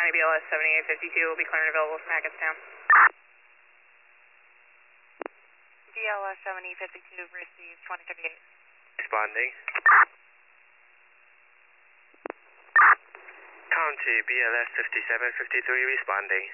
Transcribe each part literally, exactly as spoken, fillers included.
County B L S seventy-eight fifty-two will be clear and available from Hackettstown. B L S seventy fifty-two received twenty thirty-eight. Responding. County B L S fifty-seven fifty-three responding.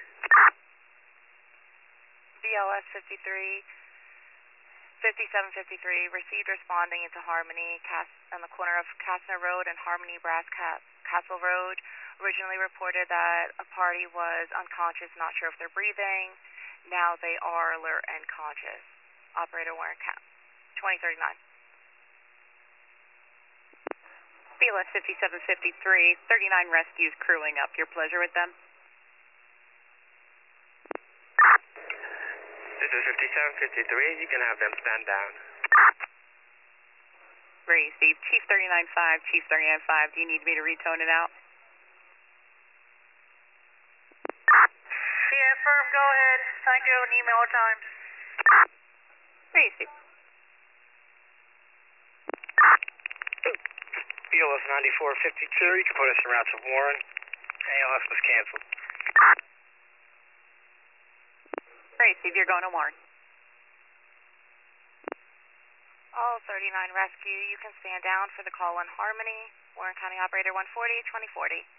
B L S fifty-three fifty-seven fifty-three received responding into Harmony Cas on the corner of Kastner Road and Harmony Brass Cas Castle Road. Originally reported that a party was unconscious, not sure if they're breathing. Now they are alert and conscious. Operator Warren Cap, twenty thirty-nine. B L S fifty-seven fifty-three, thirty-nine rescues crewing up. Your pleasure with them? This is fifty-seven fifty-three. You can have them stand down. Received. Chief thirty-nine five, Chief thirty-nine five. Do you need me to retone it out? Yeah, firm, go ahead. Thank you, an email time. Received. B L S ninety-four fifty-two, you can put us en route to Warren. A L S was canceled. Received. You're going to Warren. All thirty-nine rescue, you can stand down for the call on Harmony. Warren County Operator one forty, twenty forty.